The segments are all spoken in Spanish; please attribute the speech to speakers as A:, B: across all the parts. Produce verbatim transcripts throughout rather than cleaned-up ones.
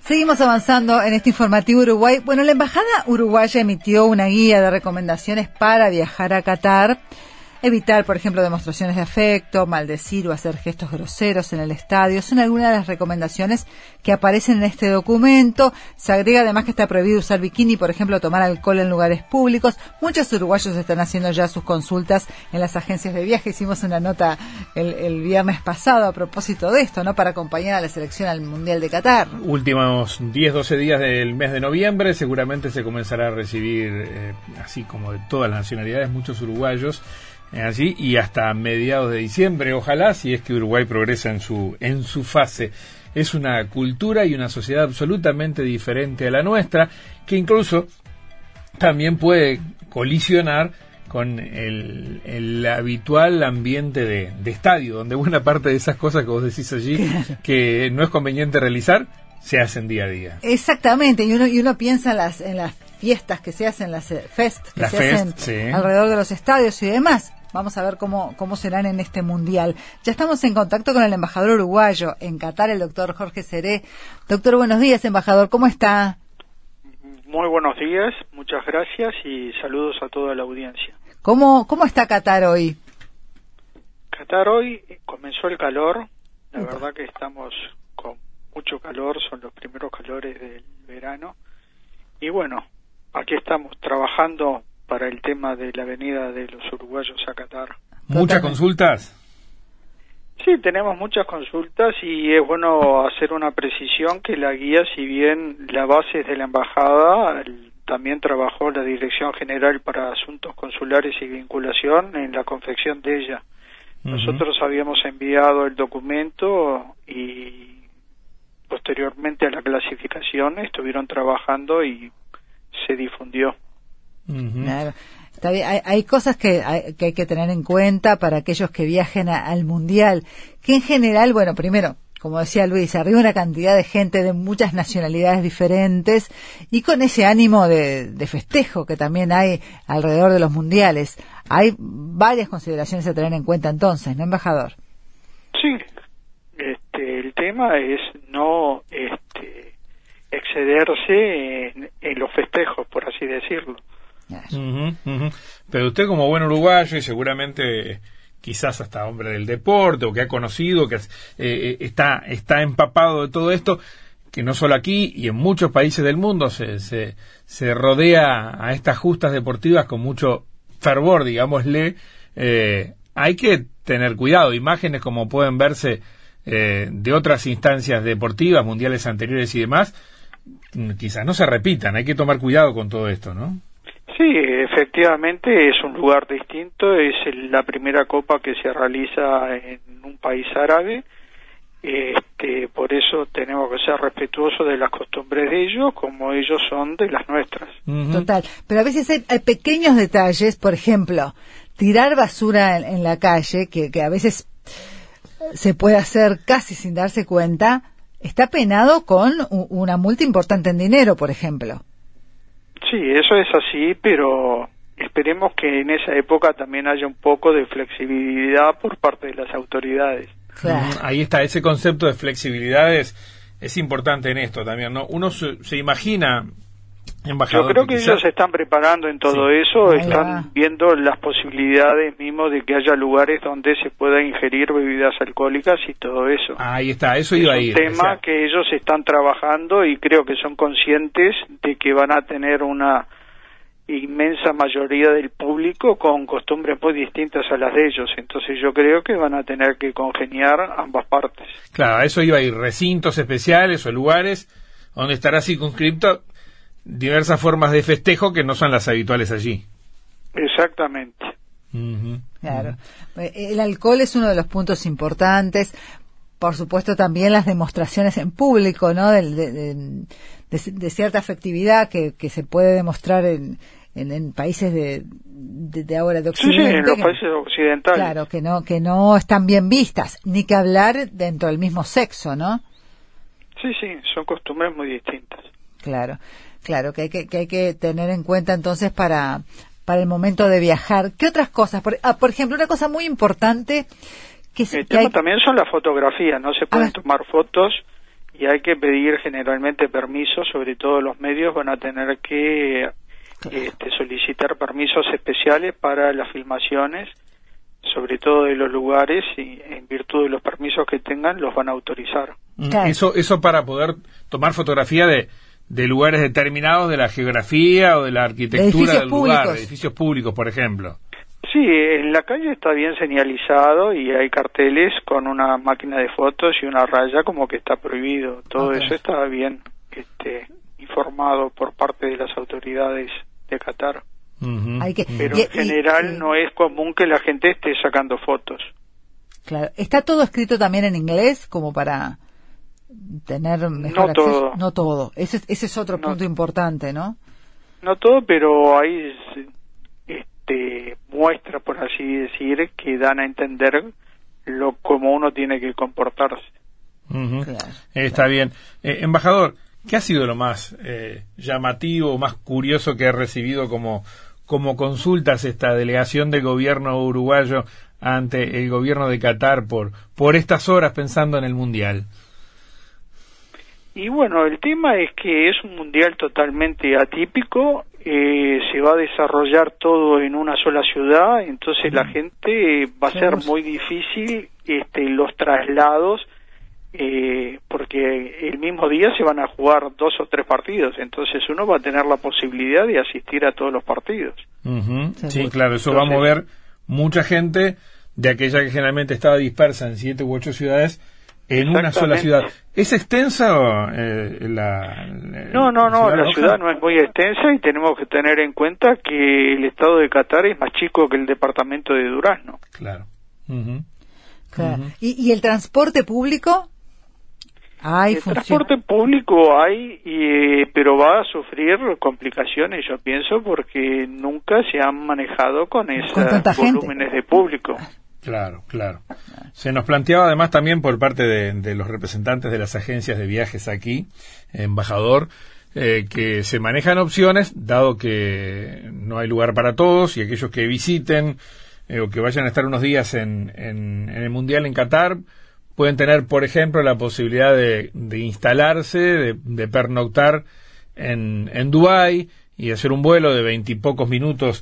A: Seguimos avanzando en este informativo Uruguay. Bueno, la Embajada Uruguaya emitió una guía de recomendaciones para viajar a Qatar. Evitar, por ejemplo, demostraciones de afecto, maldecir o hacer gestos groseros en el estadio. Son algunas de las recomendaciones que aparecen en este documento. Se agrega además que está prohibido usar bikini, por ejemplo, tomar alcohol en lugares públicos. Muchos uruguayos están haciendo ya sus consultas en las agencias de viaje. Hicimos una nota el, el viernes pasado a propósito de esto, ¿no? Para acompañar a la selección al Mundial de Qatar.
B: Últimos diez, doce días del mes de noviembre, seguramente se comenzará a recibir, eh, así como de todas las nacionalidades, muchos uruguayos allí, y hasta mediados de diciembre, ojalá, si es que Uruguay progresa en su en su fase. Es una cultura y una sociedad absolutamente diferente a la nuestra, que incluso también puede colisionar con el, el habitual ambiente de, de estadio, donde buena parte de esas cosas que vos decís allí, claro, que no es conveniente realizar, se hacen día a día.
A: Exactamente, y uno y uno piensa en las, en las fiestas que se hacen, las fest que
B: la
A: se
B: fest,
A: hacen
B: sí,
A: alrededor de los estadios y demás. Vamos a ver cómo, cómo serán en este mundial. Ya estamos en contacto con el embajador uruguayo en Qatar, el doctor Jorge Seré. Doctor, buenos días, embajador, ¿cómo está?
C: Muy buenos días, muchas gracias y saludos a toda la audiencia.
A: ¿Cómo, cómo está Qatar hoy?
C: Qatar hoy comenzó el calor, la Upa. verdad que estamos con mucho calor, son los primeros calores del verano. Y bueno, aquí estamos trabajando para el tema de la venida de los uruguayos a Qatar.
B: ¿Muchas consultas?
C: Sí, tenemos muchas consultas y es bueno hacer una precisión que la guía, si bien la base es de la embajada, también trabajó la Dirección General para Asuntos Consulares y Vinculación en la confección de ella. Uh-huh. Nosotros habíamos enviado el documento y posteriormente a la clasificación estuvieron trabajando y se difundió.
A: Uh-huh. Claro. Está bien. Hay, hay cosas que hay, que hay que tener en cuenta para aquellos que viajen a, al Mundial, que en general, bueno, primero, como decía Luis, arriba una cantidad de gente de muchas nacionalidades diferentes y con ese ánimo de, de festejo que también hay alrededor de los mundiales. Hay varias consideraciones a tener en cuenta entonces, ¿no, embajador?
C: Sí, este, el tema es no este, excederse en, en los festejos, por así decirlo.
B: Uh-huh, uh-huh. Pero usted, como buen uruguayo y seguramente quizás hasta hombre del deporte o que ha conocido, que eh, está está empapado de todo esto, que no solo aquí y en muchos países del mundo se se, se rodea a estas justas deportivas con mucho fervor, digámosle, eh, hay que tener cuidado. Imágenes como pueden verse eh, de otras instancias deportivas, mundiales anteriores y demás, quizás no se repitan. Hay que tomar cuidado con todo esto, ¿no?
C: Sí, efectivamente es un lugar distinto, es el, la primera copa que se realiza en un país árabe, este, por eso tenemos que ser respetuosos de las costumbres de ellos como ellos son de las nuestras.
A: Uh-huh. Total, pero a veces hay, hay pequeños detalles, por ejemplo, tirar basura en, en la calle, que, que a veces se puede hacer casi sin darse cuenta, está penado con una multa importante en dinero, por ejemplo.
C: Sí, eso es así, pero esperemos que en esa época también haya un poco de flexibilidad por parte de las autoridades.
B: Claro. Ahí está, ese concepto de flexibilidades es importante en esto también, ¿no? Uno se, se imagina, embajador,
C: yo creo que,
B: que
C: ellos
B: quizás...
C: se están preparando en todo sí. eso, Ahí están va. viendo las posibilidades mismo de que haya lugares donde se pueda ingerir bebidas alcohólicas y todo eso.
B: Ahí está, eso iba a ir.
C: Es un tema que ellos están trabajando y creo que son conscientes de que van a tener una inmensa mayoría del público con costumbres muy distintas a las de ellos, entonces yo creo que van a tener que congeniar ambas partes.
B: Claro, eso iba a ir, recintos especiales o lugares donde estará circunscripto diversas formas de festejo que no son las habituales allí.
C: Exactamente.
A: Uh-huh. Claro. El alcohol es uno de los puntos importantes. Por supuesto, también las demostraciones en público, ¿no? De, de, de, de, de cierta afectividad que, que se puede demostrar en, en, en países de, de, de ahora de Occidente.
C: Sí, sí, en los
A: que,
C: países occidentales.
A: Claro, que no, que no están bien vistas, ni que hablar dentro del mismo sexo, ¿no?
C: Sí, sí, son costumbres muy distintas.
A: Claro. Claro, que hay que, que hay que tener en cuenta entonces para, para el momento de viajar. ¿Qué otras cosas? Por, ah, por ejemplo, una cosa muy importante que,
C: el
A: que
C: tema
A: hay...
C: también son las fotografías, no se pueden tomar fotos y hay que pedir generalmente permiso, sobre todo los medios van a tener que este, solicitar permisos especiales para las filmaciones, sobre todo de los lugares, y en virtud de los permisos que tengan los van a autorizar.
B: Claro. Eso eso para poder tomar fotografía de, de lugares determinados de la geografía o de la arquitectura
A: de
B: del lugar,
A: públicos.
B: de edificios públicos, por ejemplo.
C: Sí, en la calle está bien señalizado y hay carteles con una máquina de fotos y una raya como que está prohibido. Todo okay. Eso está bien este, informado por parte de las autoridades de Qatar.
B: Uh-huh.
A: Hay que,
C: Pero
A: y,
C: en general
A: y, y,
C: no es común que la gente esté sacando fotos.
A: Claro. ¿Está todo escrito también en inglés como para tener mejor
C: no
A: acceso?
C: Todo.
A: No todo. Ese, ese es otro
C: no,
A: punto importante, ¿no?
C: No todo, pero hay este, muestras, por así decir, que dan a entender lo como uno tiene que comportarse.
B: Uh-huh. Claro, Está claro. bien. Eh, embajador, ¿qué ha sido lo más eh, llamativo, más curioso que ha recibido como, como consultas esta delegación del gobierno uruguayo ante el gobierno de Qatar por, por estas horas pensando en el Mundial?
C: Y bueno, el tema es que es un Mundial totalmente atípico, eh, se va a desarrollar todo en una sola ciudad, entonces mm. la gente va a ser muy difícil este, los traslados, Eh, porque el mismo día se van a jugar dos o tres partidos, entonces uno va a tener la posibilidad de asistir a todos los partidos.
B: Uh-huh. Sí, claro, eso entonces, va a mover mucha gente de aquella que generalmente estaba dispersa en siete u ocho ciudades en una sola ciudad. ¿Es extensa eh, la, la
C: No, no, no,
B: ciudad
C: la ciudad no es muy extensa y tenemos que tener en cuenta que el estado de Qatar es más chico que el departamento de Durazno.
B: Claro. Uh-huh.
A: Claro. Uh-huh. ¿Y, ¿Y el transporte público? Hay
C: el transporte público hay, y, pero va a sufrir complicaciones, yo pienso, porque nunca se han manejado con esos volúmenes de público.
B: Claro, claro. Se nos planteaba además también por parte de, de los representantes de las agencias de viajes aquí, embajador, eh, que se manejan opciones, dado que no hay lugar para todos, y aquellos que visiten eh, o que vayan a estar unos días en, en, en el Mundial en Qatar, pueden tener, por ejemplo, la posibilidad de, de instalarse, de, de pernoctar en, en Dubái y hacer un vuelo de veintipocos minutos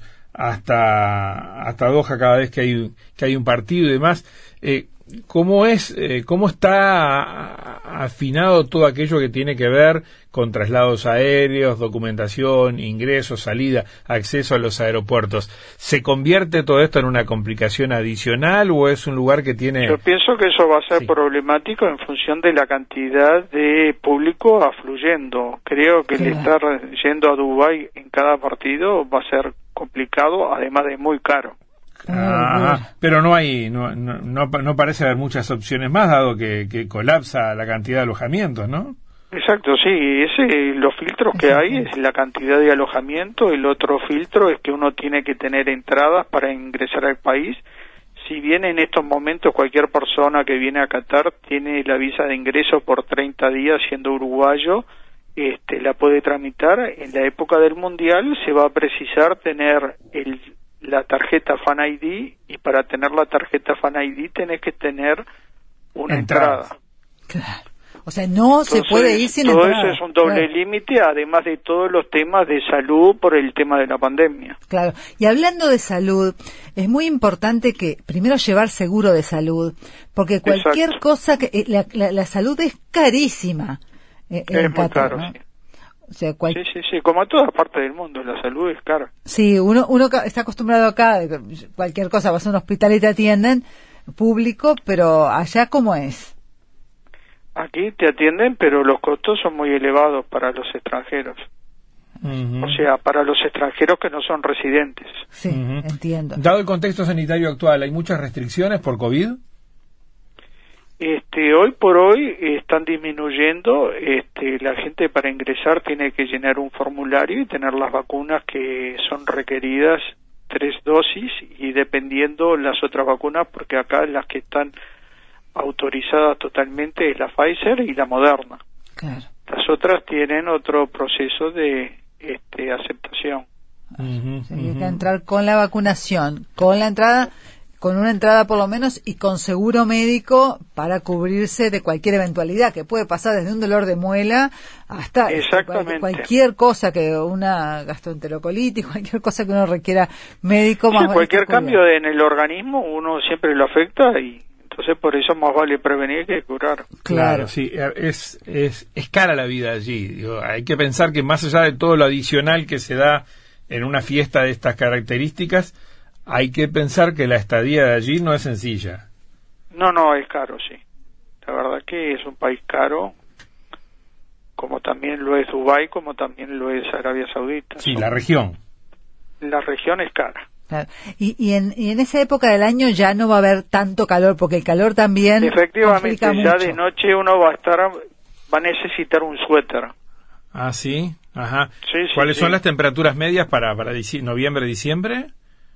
B: hasta hasta Doha cada vez que hay que hay un partido y demás. Eh, ¿Cómo es, eh, cómo está afinado todo aquello que tiene que ver con traslados aéreos, documentación, ingresos, salida, acceso a los aeropuertos? ¿Se convierte todo esto en una complicación adicional o es un lugar que tiene...?
C: Yo pienso que eso va a ser sí. problemático en función de la cantidad de público afluyendo. Creo que sí. el estar yendo a Dubái en cada partido va a ser complicado, además de muy caro.
B: Ah, pero no hay, no, no, no, no parece haber muchas opciones más, dado que, que colapsa la cantidad de alojamientos, ¿no?
C: Exacto, sí, ese, los filtros que hay es la cantidad de alojamiento, el otro filtro es que uno tiene que tener entradas para ingresar al país. Si bien en estos momentos cualquier persona que viene a Qatar tiene la visa de ingreso por treinta días siendo uruguayo, este, la puede tramitar. En la época del Mundial se va a precisar tener el la tarjeta Fan I D, y para tener la tarjeta Fan I D tenés que tener una entrada. entrada.
A: Claro. O sea, no Entonces, se puede ir sin
C: todo
A: entrada.
C: Todo eso es un doble claro. límite, además de todos los temas de salud por el tema de la pandemia.
A: Claro. Y hablando de salud, es muy importante que primero llevar seguro de salud, porque cualquier Exacto. cosa, que la, la, la salud es carísima. Eh,
C: es muy Qatar, caro, ¿no? sí.
A: O sea, cual...
C: Sí, sí, sí, como en todas partes del mundo, la salud es cara.
A: Sí, uno uno está acostumbrado acá, cualquier cosa, vas a un hospital y te atienden, público, pero allá, ¿cómo es?
C: Aquí te atienden, pero los costos son muy elevados para los extranjeros. Uh-huh. O sea, para los extranjeros que no son residentes.
A: Sí, uh-huh. entiendo.
B: Dado el contexto sanitario actual, ¿hay muchas restricciones por COVID?
C: Este, hoy por hoy están disminuyendo, este, la gente para ingresar tiene que llenar un formulario y tener las vacunas que son requeridas, tres dosis, y dependiendo las otras vacunas, porque acá las que están autorizadas totalmente es la Pfizer y la Moderna.
A: Claro.
C: Las otras tienen otro proceso de este, aceptación.
A: Uh-huh, Hay uh-huh. que entrar con la vacunación, con la entrada... con una entrada por lo menos y con seguro médico para cubrirse de cualquier eventualidad, que puede pasar desde un dolor de muela hasta
C: Exactamente.
A: cualquier cosa, que una gastroenterocolitis, cualquier cosa que uno requiera médico.
C: Sí,
A: más
C: cualquier cambio en el organismo uno siempre lo afecta y entonces por eso más vale prevenir que curar.
B: Claro, claro, sí, es, es, es cara la vida allí. Digo, hay que pensar que más allá de todo lo adicional que se da en una fiesta de estas características, hay que pensar que la estadía de allí no es sencilla.
C: No, no, es caro, sí. La verdad que es un país caro, como también lo es Dubái, como también lo es Arabia Saudita.
B: Sí,
C: ¿no?
B: La región.
C: La región es cara.
A: Claro. Y, y, en, y en esa época del año ya no va a haber tanto calor, porque el calor también
C: efectivamente, ya
A: mucho.
C: De noche uno va a estar, va a necesitar un suéter.
B: Ah, sí, ajá.
C: Sí, sí,
B: ¿Cuáles
C: sí.
B: son las temperaturas medias para, para dici- noviembre, diciembre?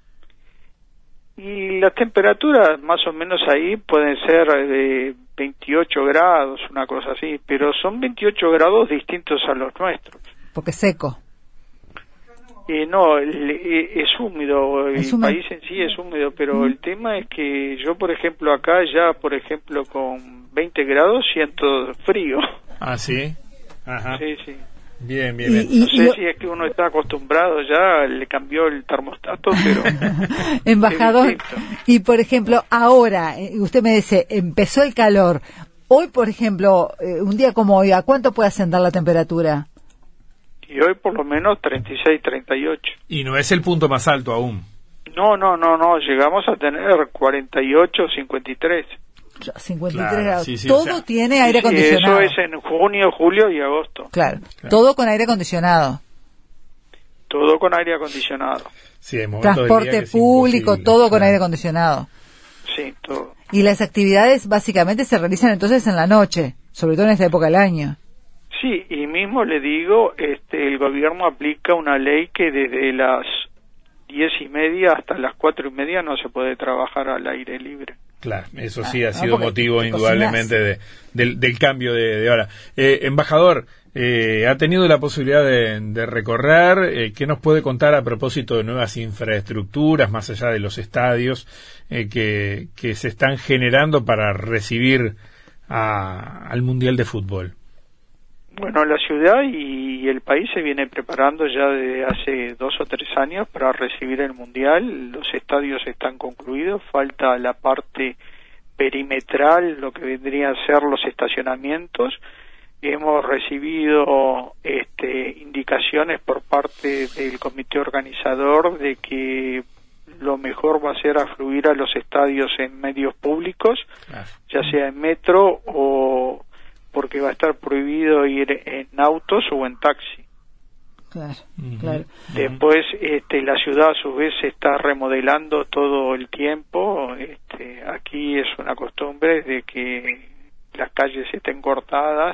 C: Y las temperaturas más o menos ahí pueden ser de veintiocho grados, una cosa así, pero son veintiocho grados distintos a los nuestros.
A: Porque es seco.
C: Eh, no, el, eh, es húmedo,
A: ¿Es
C: el
A: húmedo?
C: país en sí es húmedo, pero el tema es que yo, por ejemplo, acá ya, por ejemplo, con veinte grados siento frío.
B: Ah, sí, ajá.
C: Sí, sí.
B: Bien, bien,
A: Y-
B: bien.
A: y-
C: No sé si es que uno está acostumbrado ya, le cambió el termostato, pero...
A: Embajador,
C: es distinto.
A: y por ejemplo, ahora, eh, usted me dice, empezó el calor. Hoy, por ejemplo, eh, un día como hoy, ¿a cuánto puede ascender la temperatura?
C: Y hoy por lo menos treinta y seis, treinta y ocho.
B: Y no es el punto más alto aún.
C: No, no, no, no, llegamos a tener cuarenta y ocho, cincuenta y tres.
A: cincuenta y tres
B: Claro,
A: grados.
B: sí, sí,
A: todo
B: o sea,
A: tiene aire
C: Sí,
A: acondicionado.
C: eso es en junio, julio y agosto.
A: Claro,
B: Claro.
A: todo con aire acondicionado.
C: Todo con aire acondicionado.
B: Sí, hay momentos del día
A: Transporte
B: que es
A: público,
B: imposible,
A: todo con
B: claro.
A: aire acondicionado.
C: Sí, todo.
A: Y las actividades básicamente se realizan entonces en la noche, sobre todo en esta época del año.
C: Sí, y mismo le digo, este, el gobierno aplica una ley que desde las diez y media hasta las cuatro y media no se puede trabajar al aire libre.
B: Claro, eso
A: Ah,
B: sí ha
A: no,
B: sido
A: porque
B: motivo
A: te
B: indudablemente de, del, del cambio de, de hora. Eh, embajador, eh, ha tenido la posibilidad de, de recorrer. Eh, ¿Qué nos puede contar a propósito de nuevas infraestructuras, más allá de los estadios, eh, que, que se están generando para recibir a, al Mundial de Fútbol?
C: Bueno, la ciudad y el país se viene preparando ya desde hace dos o tres años para recibir el Mundial. Los estadios están concluidos, falta la parte perimetral, lo que vendrían a ser los estacionamientos. Hemos recibido este, indicaciones por parte del comité organizador de que lo mejor va a ser afluir a los estadios en medios públicos,
B: Claro.
C: ya sea en metro o porque va a estar prohibido ir en autos o en taxi.
A: Claro,
B: Ujú.
A: claro.
C: Después, este, la ciudad a su vez se está remodelando todo el tiempo. Este, aquí es una costumbre de que las calles estén cortadas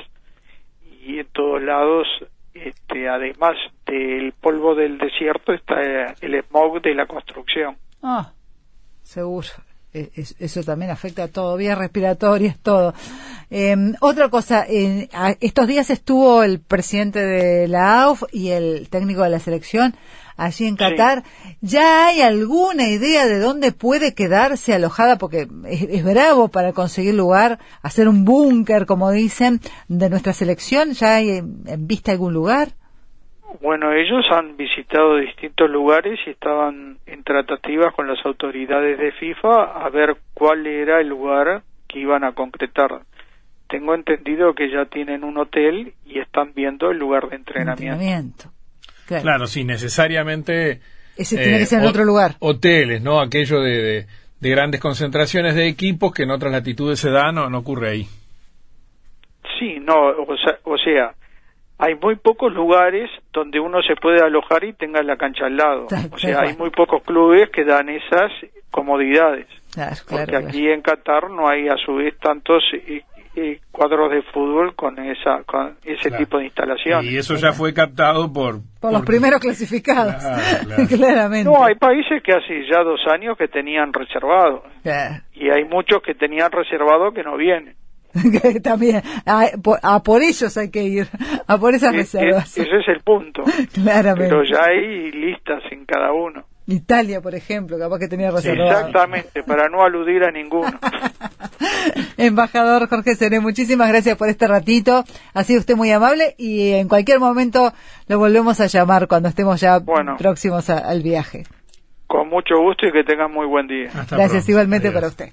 C: y en todos lados, este, además del polvo del desierto, está el smog de la construcción.
A: Ah, seguro. Eh, es- Eso también afecta a todo, vías respiratorias, todo. Eh, otra cosa, eh, a- estos días estuvo el presidente de la A U F y el técnico de la selección allí en Qatar. ¿Ya hay alguna idea de dónde puede quedarse alojada? Porque es, es bravo para conseguir lugar, hacer un búnker, como dicen, de nuestra selección. ¿Ya hay en, en vista algún lugar?
C: Bueno, ellos han visitado distintos lugares y estaban en tratativas con las autoridades de FIFA a ver cuál era el lugar que iban a concretar. Tengo entendido que ya tienen un hotel y están viendo el lugar de entrenamiento.
A: Entrenamiento. Claro.
B: Claro, sí, necesariamente...
A: Ese tiene que ser en
B: ho-
A: otro lugar.
B: Hoteles, ¿no? Aquello de, de, de grandes concentraciones de equipos que en otras latitudes se da, no, no ocurre ahí.
C: Sí, no, o sea, o sea, hay muy pocos lugares donde uno se puede alojar y tenga la cancha al lado.
A: Tal-
C: O sea,
A: tal
C: hay
A: cual.
C: muy pocos clubes que dan esas comodidades.
A: Claro,
C: Porque
A: claro,
C: aquí en Qatar no hay a su vez tantos eh, eh, cuadros de fútbol con esa con ese
B: Claro.
C: tipo de instalaciones.
B: Y eso ya fue captado por...
A: por los primeros clasificados.
B: Claro, claro.
A: Claramente.
C: No, hay países que hace ya dos años que tenían reservado
A: Claro.
C: y hay muchos que tenían reservado que no vienen.
A: También, a, por, a por ellos hay que ir, a por esas
C: E- e-
A: reservas.
C: ese es el punto.
A: Claramente.
C: Pero ya hay listas en cada uno.
A: Italia, por ejemplo, capaz que tenía reservado.
C: Exactamente, para no aludir a ninguno.
A: Embajador Jorge Seré, muchísimas gracias por este ratito, ha sido usted muy amable y en cualquier momento lo volvemos a llamar cuando estemos ya bueno, próximos a, al viaje.
C: Con mucho gusto y que tengan muy buen día.
A: Hasta gracias pronto. Igualmente. Adiós. Para usted.